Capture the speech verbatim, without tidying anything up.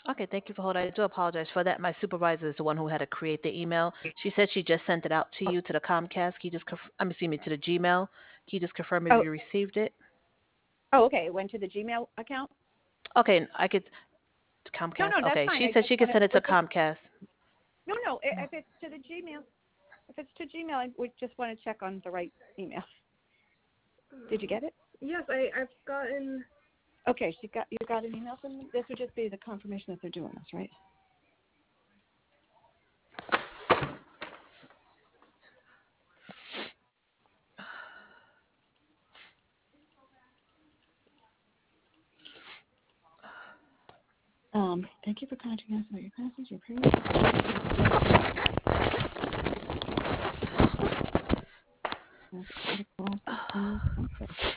Okay, thank you for holding. I do apologize for that. My supervisor is the one who had to create the email. She said she just sent it out to you to the Comcast. Can you just, conf- I'm assuming to the Gmail. Can you just confirm if Oh, you received it? oh, okay. It went to the Gmail account. Okay, I could No, Comcast. no, that's Okay, fine. she I said just she could want to. send it to Was it? Comcast. No, no. i- If it's to the Gmail, if it's to Gmail, I we just want to check on the right email. Did you get it? Yes, I, I've gotten. Okay, she got you got an email from them. This would just be the confirmation that they're doing this, right? Um, thank you for contacting us about your passage, your prayer.